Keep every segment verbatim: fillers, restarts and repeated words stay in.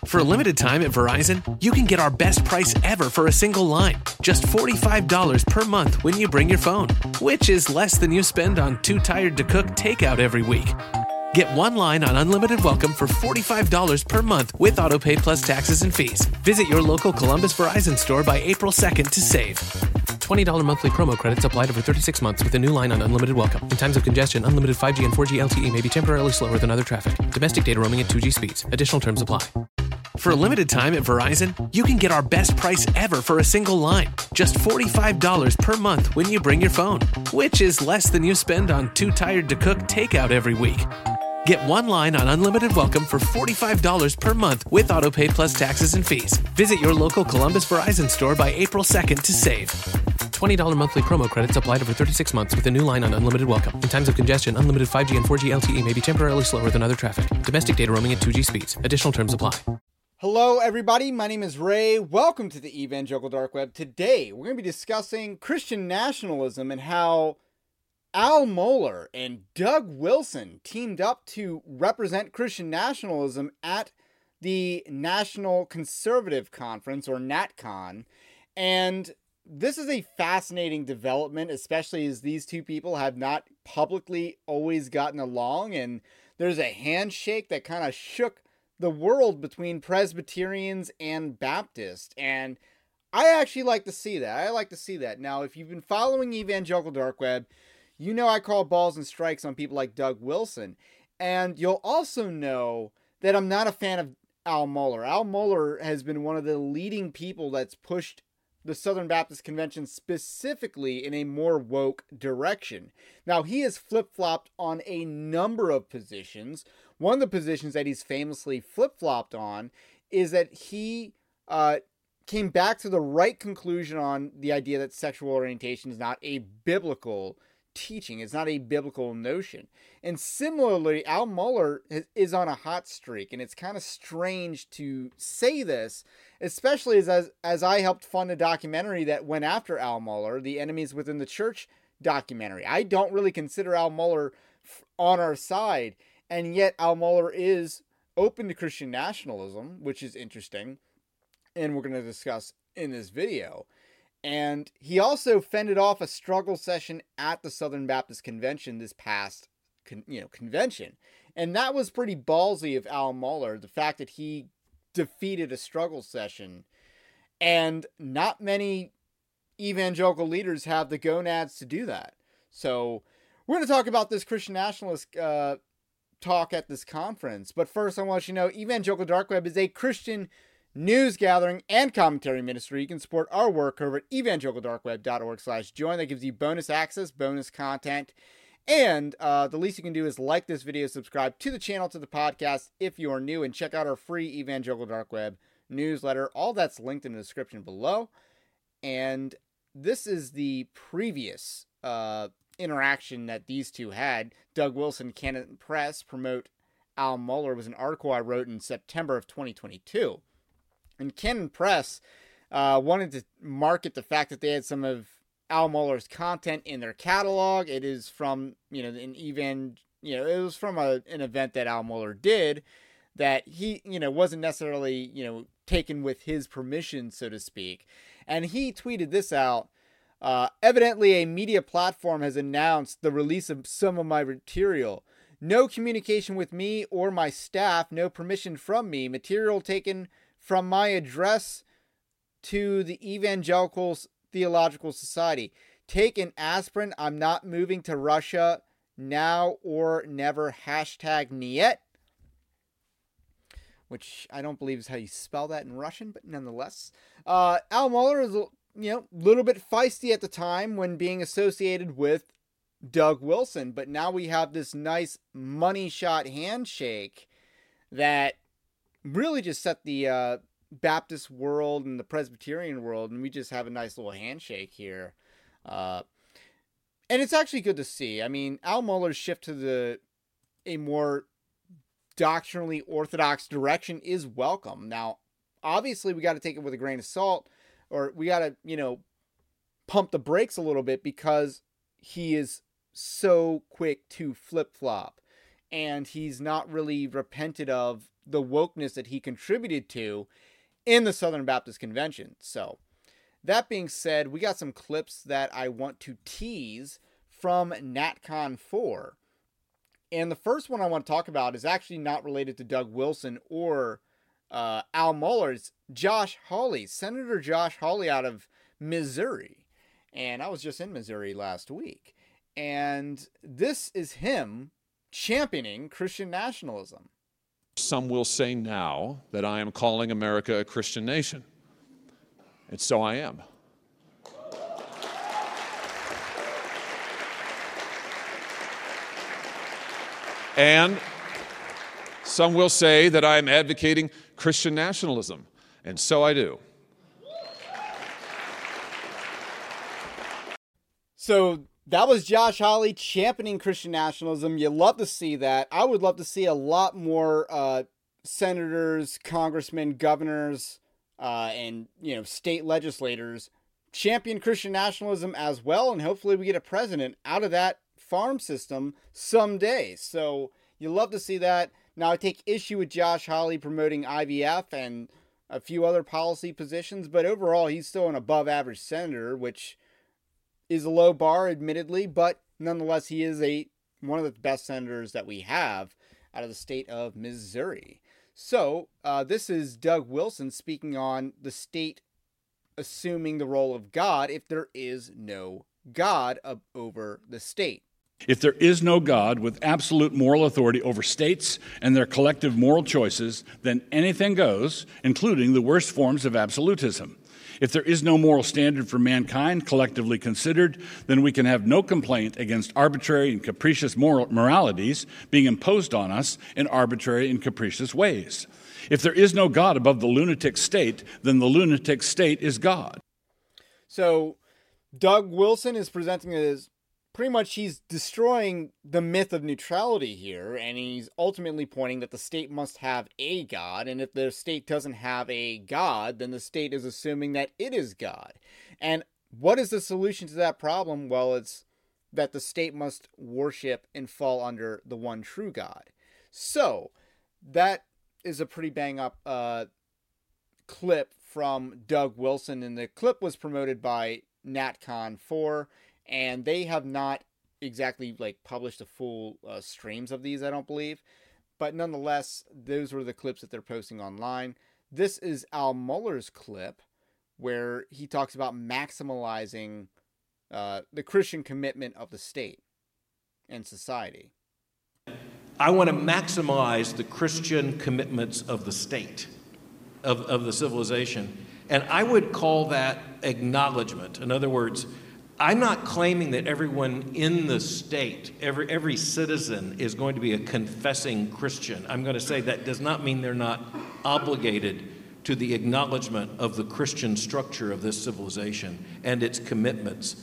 For a limited time at Verizon, you can get our best price ever for a single line. Just forty-five dollars per month when you bring your phone, which is less than you spend on Too Tired to Cook takeout every week. Get one line on Unlimited Welcome for forty-five dollars per month with AutoPay plus taxes and fees. Visit your local Columbus Verizon store by April second to save. twenty dollars monthly promo credits applied over thirty-six months with a new line on Unlimited Welcome. In times of congestion, unlimited five G and four G L T E may be temporarily slower than other traffic. Domestic data roaming at two G speeds. Additional terms apply. For a limited time at Verizon, you can get our best price ever for a single line. Just forty-five dollars per month when you bring your phone, which is less than you spend on Too Tired to Cook takeout every week. Get one line on Unlimited Welcome for forty-five dollars per month with AutoPay plus taxes and fees. Visit your local Columbus Verizon store by April second to save. twenty dollars monthly promo credits applied over thirty-six months with a new line on Unlimited Welcome. In times of congestion, unlimited five G and four G L T E may be temporarily slower than other traffic. Domestic data roaming at two G speeds. Additional terms apply. Hello, everybody. My name is Ray. Welcome to the Evangelical Dark Web. Today, we're going to be discussing Christian nationalism and how Al Mohler and Doug Wilson teamed up to represent Christian nationalism at the National Conservative Conference, or NatCon. And this is a fascinating development, especially as these two people have not publicly always gotten along. And there's a handshake that kind of shook the world between Presbyterians and Baptists. And I actually like to see that. I like to see that. Now, if you've been following Evangelical Dark Web, you know I call balls and strikes on people like Doug Wilson. And you'll also know that I'm not a fan of Al Mohler. Al Mohler has been one of the leading people that's pushed the Southern Baptist Convention specifically in a more woke direction. Now, he has flip-flopped on a number of positions. One of the positions that he's famously flip-flopped on is that he uh, came back to the right conclusion on the idea that sexual orientation is not a biblical teaching. It's not a biblical notion. And similarly, Al Mohler is on a hot streak, and it's kind of strange to say this, especially as, as as I helped fund a documentary that went after Al Mohler, the Enemies Within the Church documentary. I don't really consider Al Mohler on our side, and yet Al Mohler is open to Christian nationalism, which is interesting, and we're going to discuss in this video. And he also fended off a struggle session at the Southern Baptist Convention this past con, you know, convention. And that was pretty ballsy of Al Mohler, the fact that he defeated a struggle session. And not many evangelical leaders have the gonads to do that. So we're going to talk about this Christian nationalist uh, talk at this conference. But first, I want you to know Evangelical Dark Web is a Christian news gathering and commentary ministry. You can support our work over at evangelicaldarkweb.org slash join. That gives you bonus access, bonus content, and uh, the least you can do is like this video, subscribe to the channel, to the podcast if you are new, and check out our free Evangelical Dark Web newsletter. All that's linked in the description below. And this is the previous uh, interaction that these two had. Doug Wilson, Canon Press, promote Al Mohler. It was an article I wrote in September of twenty twenty-two. And Canon Press uh, wanted to market the fact that they had some of Al Mohler's content in their catalog. It is from, you know, an evan, you know, it was from a, an event that Al Mohler did that he, you know, wasn't necessarily, you know, taken with his permission, so to speak. And he tweeted this out. Uh, evidently, a media platform has announced the release of some of my material. No communication with me or my staff, no permission from me. Material taken from my address to the Evangelical Theological Society. Take an aspirin. I'm not moving to Russia now or never. Hashtag Niet. Which I don't believe is how you spell that in Russian, but nonetheless. Uh, Al Mohler is, you know, a little bit feisty at the time when being associated with Doug Wilson. But now we have this nice money shot handshake that really just set the uh, Baptist world and the Presbyterian world, and we just have a nice little handshake here. Uh, and it's actually good to see. I mean, Al Mohler's shift to the a more doctrinally orthodox direction is welcome. Now, obviously, we got to take it with a grain of salt, or we got to, you know, pump the brakes a little bit because he is so quick to flip-flop. And he's not really repented of the wokeness that he contributed to in the Southern Baptist Convention. So that being said, we got some clips that I want to tease from NatCon four. And the first one I want to talk about is actually not related to Doug Wilson or uh, Al Mohler. It's Josh Hawley, Senator Josh Hawley out of Missouri. And I was just in Missouri last week. And this is him championing Christian nationalism. Some will say now that I am calling America a Christian nation. And so I am. And some will say that I am advocating Christian nationalism. And so I do. So that was Josh Hawley championing Christian nationalism. You love to see that. I would love to see a lot more uh, senators, congressmen, governors, uh, and you know state legislators champion Christian nationalism as well. And hopefully we get a president out of that farm system someday. So you love to see that. Now I take issue with Josh Hawley promoting I V F and a few other policy positions, but overall he's still an above average senator, which is a low bar, admittedly, but nonetheless, he is a one of the best senators that we have out of the state of Missouri. So uh, this is Doug Wilson speaking on the state assuming the role of God if there is no God up over the state. If there is no God with absolute moral authority over states and their collective moral choices, then anything goes, including the worst forms of absolutism. If there is no moral standard for mankind collectively considered, then we can have no complaint against arbitrary and capricious moral moralities being imposed on us in arbitrary and capricious ways. If there is no God above the lunatic state, then the lunatic state is God. So Doug Wilson is presenting it as pretty much he's destroying the myth of neutrality here, and he's ultimately pointing that the state must have a God, and if the state doesn't have a God, then the state is assuming that it is God. And what is the solution to that problem? Well, it's that the state must worship and fall under the one true God. So that is a pretty bang up uh, clip from Doug Wilson, and the clip was promoted by NatCon four. And they have not exactly like published the full uh, streams of these, I don't believe. But nonetheless, those were the clips that they're posting online. This is Al Mohler's clip where he talks about maximizing uh, the Christian commitment of the state and society. I want to maximize the Christian commitments of the state, of, of the civilization. And I would call that acknowledgement. In other words, I'm not claiming that everyone in the state, every every citizen is going to be a confessing Christian. I'm going to say that does not mean they're not obligated to the acknowledgement of the Christian structure of this civilization and its commitments.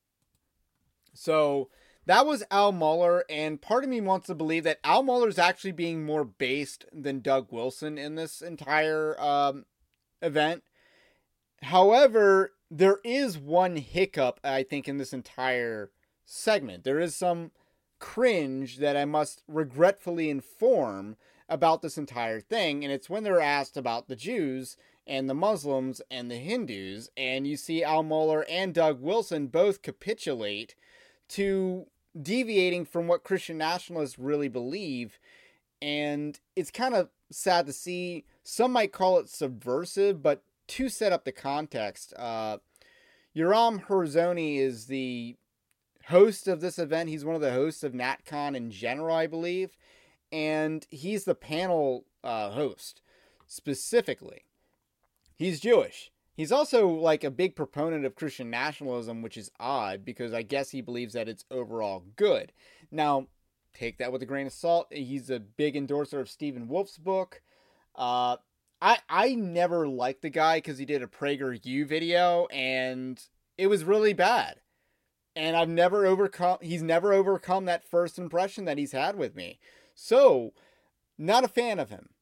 So that was Al Mohler, and part of me wants to believe that Al Mohler is actually being more based than Doug Wilson in this entire um, event. However, there is one hiccup, I think, in this entire segment. There is some cringe that I must regretfully inform about this entire thing, and it's when they're asked about the Jews and the Muslims and the Hindus, and you see Al Mohler and Doug Wilson both capitulate to deviating from what Christian nationalists really believe, and it's kind of sad to see. Some might call it subversive, but to set up the context, uh, Yoram Herzoni is the host of this event. He's one of the hosts of NatCon in general, I believe, and he's the panel uh, host specifically. He's Jewish. He's also like a big proponent of Christian nationalism, which is odd because I guess he believes that it's overall good. Now, take that with a grain of salt. He's a big endorser of Stephen Wolf's book. Uh, I, I never liked the guy because he did a PragerU video and it was really bad. And I've never overcome, he's never overcome that first impression that he's had with me. So, not a fan of him.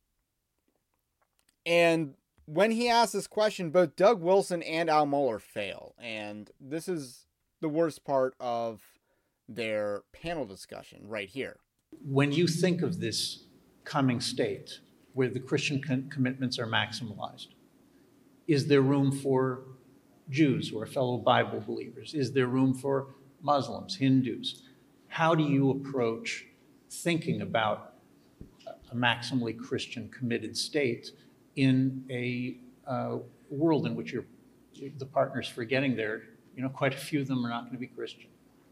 And when he asked this question, both Doug Wilson and Al Mohler fail. And this is the worst part of their panel discussion right here. When you think of this coming state, where the Christian con- commitments are maximized? Is there room for Jews or fellow Bible believers? Is there room for Muslims, Hindus? How do you approach thinking about a maximally Christian committed state in a uh, world in which you're, the partners for getting there, you know, quite a few of them are not going to be Christian?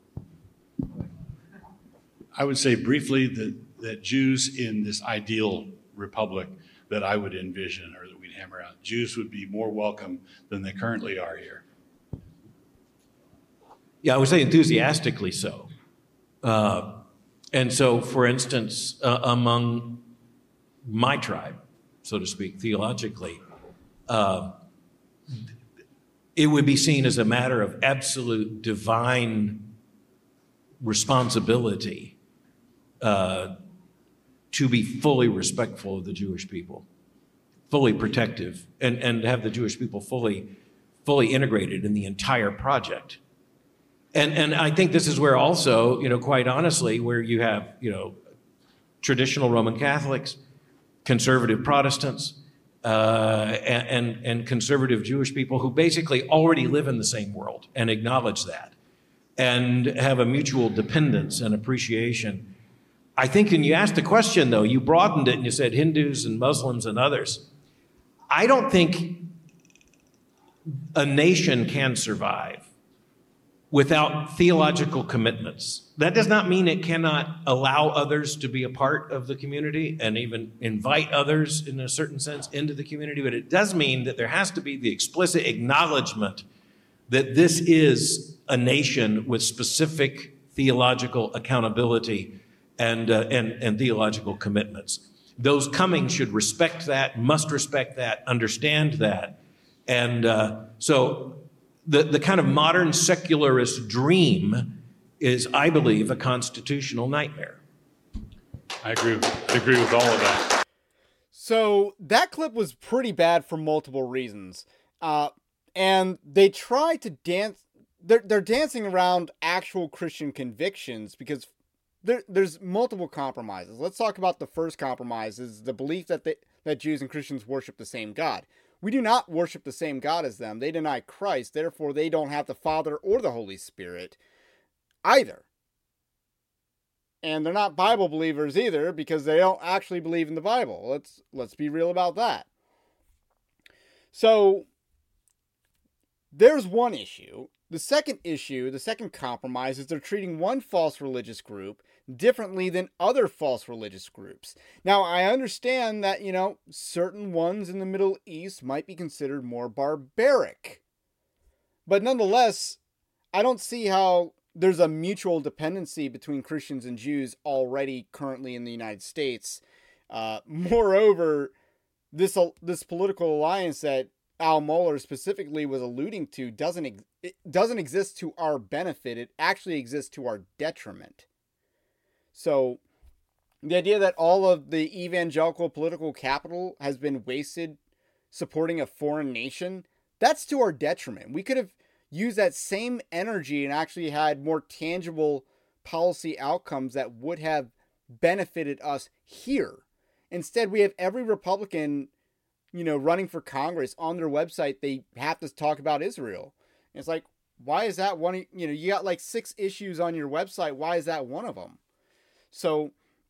I would say briefly that, that Jews in this ideal republic that I would envision or that we'd hammer out, Jews would be more welcome than they currently are here. Yeah, I would say enthusiastically so. Uh, and so, for instance, uh, among my tribe, so to speak, theologically, uh, it would be seen as a matter of absolute divine responsibility uh, to be fully respectful of the Jewish people, fully protective, and, and have the Jewish people fully, fully integrated in the entire project. And, and I think this is where also, you know, quite honestly, where you have, you know, traditional Roman Catholics, conservative Protestants, uh, and, and conservative Jewish people who basically already live in the same world and acknowledge that and have a mutual dependence and appreciation. I think when you asked the question, though, you broadened it and you said Hindus and Muslims and others. I don't think a nation can survive without theological commitments. That does not mean it cannot allow others to be a part of the community and even invite others in a certain sense into the community, but it does mean that there has to be the explicit acknowledgement that this is a nation with specific theological accountability and, uh, and, and theological commitments. Those coming should respect that, must respect that, understand that. And uh, so the, the kind of modern secularist dream is, I believe, a constitutional nightmare. I agree with, I agree with all of that. So that clip was pretty bad for multiple reasons. Uh, and they try to dance, they're, they're dancing around actual Christian convictions because there, there's multiple compromises. Let's talk about the first compromise, is the belief that they, that Jews and Christians worship the same God. We do not worship the same God as them. They deny Christ, therefore they don't have the Father or the Holy Spirit either. And they're not Bible believers either because they don't actually believe in the Bible. Let's let's be real about that. So there's one issue. The second issue, the second compromise, is they're treating one false religious group differently than other false religious groups. Now, I understand that, you know, certain ones in the Middle East might be considered more barbaric. But nonetheless, I don't see how there's a mutual dependency between Christians and Jews already currently in the United States. Uh, moreover, this, this political alliance that Al Mohler specifically was alluding to doesn't ex- it doesn't exist to our benefit. It actually exists to our detriment. So the idea that all of the evangelical political capital has been wasted supporting a foreign nation, that's to our detriment. We could have used that same energy and actually had more tangible policy outcomes that would have benefited us here. Instead, we have every Republican, you know, running for Congress on their website. They have to talk about Israel. And it's like, why is that one? You know, you got like six issues on your website. Why is that one of them? So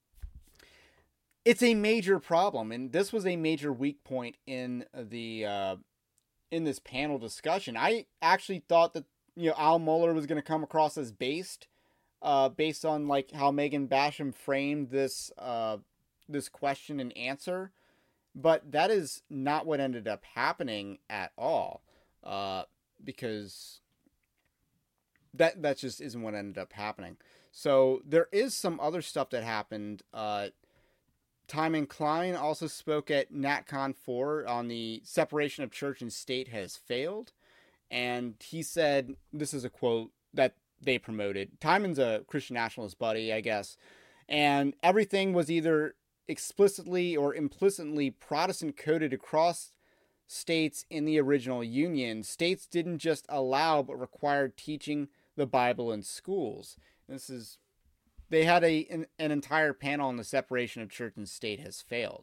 it's a major problem. And this was a major weak point in the, uh, in this panel discussion. I actually thought that, you know, Al Mohler was going to come across as based, uh, based on like how Megan Basham framed this, uh, this question and answer. But that is not what ended up happening at all, uh, because that that just isn't what ended up happening. So there is some other stuff that happened. Uh, Timon Klein also spoke at NatCon four on the separation of church and state has failed. And he said, this is a quote that they promoted. Timon's a Christian nationalist buddy, I guess. And everything was either explicitly or implicitly Protestant coded across states in the original Union. States didn't just allow but required teaching the Bible in schools. This is, they had a an, an entire panel on the separation of church and state has failed.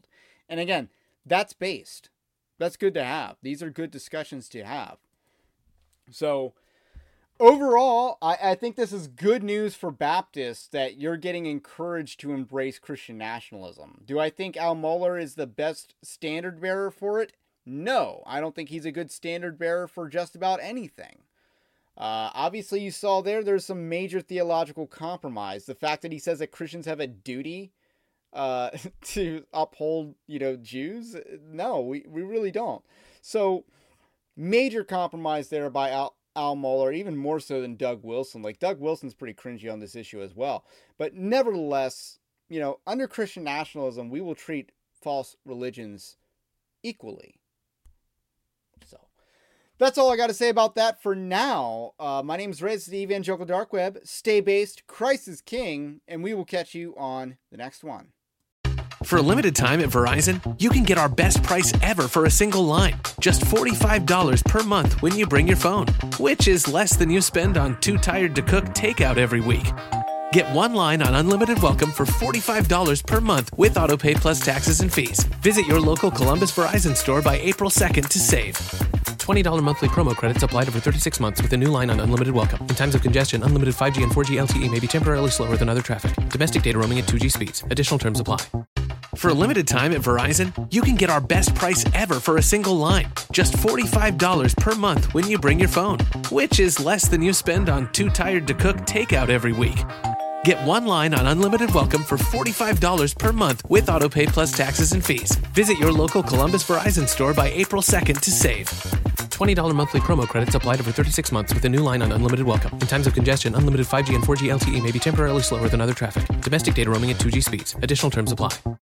And again, that's based. That's good to have. These are good discussions to have. So overall, I, I think this is good news for Baptists that you're getting encouraged to embrace Christian nationalism. Do I think Al Mohler is the best standard bearer for it? No, I don't think he's a good standard bearer for just about anything. Uh, obviously, you saw there, there's some major theological compromise. The fact that he says that Christians have a duty uh, to uphold, you know, Jews. No, we, we really don't. So major compromise there by Al, Al Mohler, even more so than Doug Wilson. Like Doug Wilson's pretty cringy on this issue as well. But nevertheless, you know, under Christian nationalism, we will treat false religions equally. So that's all I got to say about that for now. Uh, my name is Rez, the Evangelical Dark Web. Stay based, Christ is King, and we will catch you on the next one. For a limited time at Verizon, you can get our best price ever for a single line. Just forty-five dollars per month when you bring your phone, which is less than you spend on Too Tired to Cook takeout every week. Get one line on Unlimited Welcome for forty-five dollars per month with AutoPay plus taxes and fees. Visit your local Columbus Verizon store by April second to save. twenty dollars monthly promo credits applied over thirty-six months with a new line on Unlimited Welcome. In times of congestion, unlimited five G and four G L T E may be temporarily slower than other traffic. Domestic data roaming at two G speeds. Additional terms apply. For a limited time at Verizon, you can get our best price ever for a single line. Just forty-five dollars per month when you bring your phone, which is less than you spend on Too Tired to Cook takeout every week. Get one line on Unlimited Welcome for forty-five dollars per month with AutoPay plus taxes and fees. Visit your local Columbus Verizon store by April second to save. twenty dollars monthly promo credits applied over thirty-six months with a new line on Unlimited Welcome. In times of congestion, unlimited five G and four G L T E may be temporarily slower than other traffic. Domestic data roaming at two G speeds. Additional terms apply.